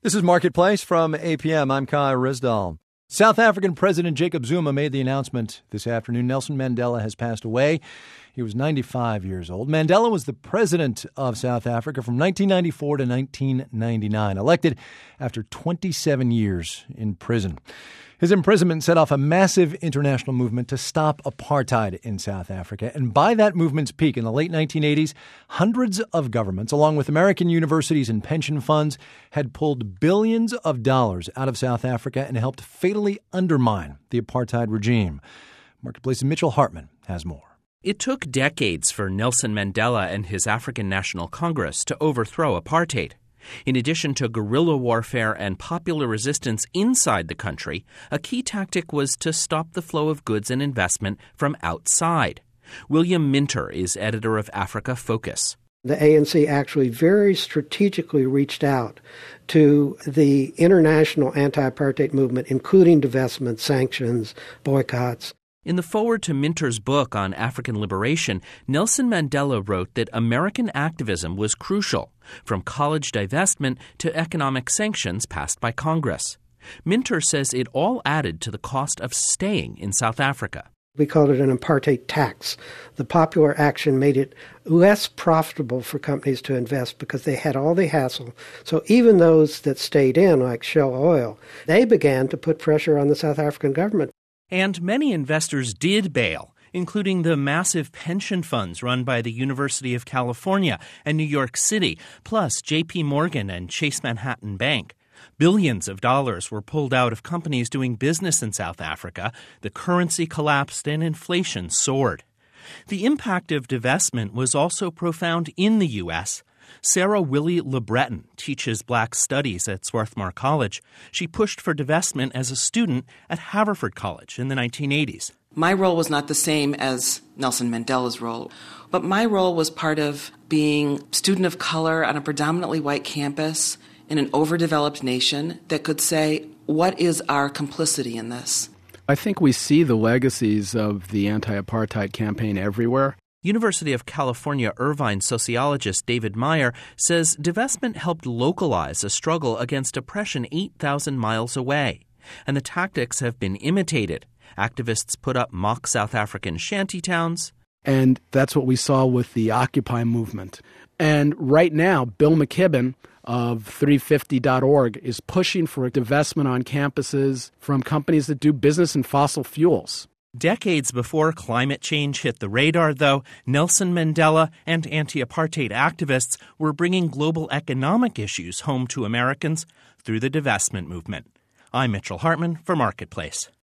This is Marketplace from APM. I'm Kai Rizdal. South African President Jacob Zuma made the announcement this afternoon. Nelson Mandela has passed away. He was 95 years old. Mandela was the president of South Africa from 1994 to 1999, elected after 27 years in prison. His imprisonment set off a massive international movement to stop apartheid in South Africa. And by that movement's peak in the late 1980s, hundreds of governments, along with American universities and pension funds, had pulled billions of dollars out of South Africa and helped fatally undermine the apartheid regime. Marketplace's Mitchell Hartman has more. It took decades for Nelson Mandela and his African National Congress to overthrow apartheid. In addition to guerrilla warfare and popular resistance inside the country, a key tactic was to stop the flow of goods and investment from outside. William Minter is editor of Africa Focus. The ANC actually very strategically reached out to the international anti-apartheid movement, including divestment, sanctions, boycotts. In the foreword to Minter's book on African liberation, Nelson Mandela wrote that American activism was crucial, from college divestment to economic sanctions passed by Congress. Minter says it all added to the cost of staying in South Africa. We called it an apartheid tax. The popular action made it less profitable for companies to invest because they had all the hassle. So even those that stayed in, like Shell Oil, they began to put pressure on the South African government. And many investors did bail, including the massive pension funds run by the University of California and New York City, plus J.P. Morgan and Chase Manhattan Bank. Billions of dollars were pulled out of companies doing business in South Africa. The currency collapsed and inflation soared. The impact of divestment was also profound in the U.S. Sarah Willie LeBreton teaches Black Studies at Swarthmore College. She pushed for divestment as a student at Haverford College in the 1980s. My role was not the same as Nelson Mandela's role, but my role was part of being a student of color on a predominantly white campus in an overdeveloped nation that could say, what is our complicity in this? I think we see the legacies of the anti-apartheid campaign everywhere. University of California Irvine sociologist David Meyer says divestment helped localize a struggle against oppression 8,000 miles away. And the tactics have been imitated. Activists put up mock South African shantytowns. And that's what we saw with the Occupy movement. And right now, Bill McKibben of 350.org is pushing for a divestment on campuses from companies that do business in fossil fuels. Decades before climate change hit the radar, though, Nelson Mandela and anti-apartheid activists were bringing global economic issues home to Americans through the divestment movement. I'm Mitchell Hartman for Marketplace.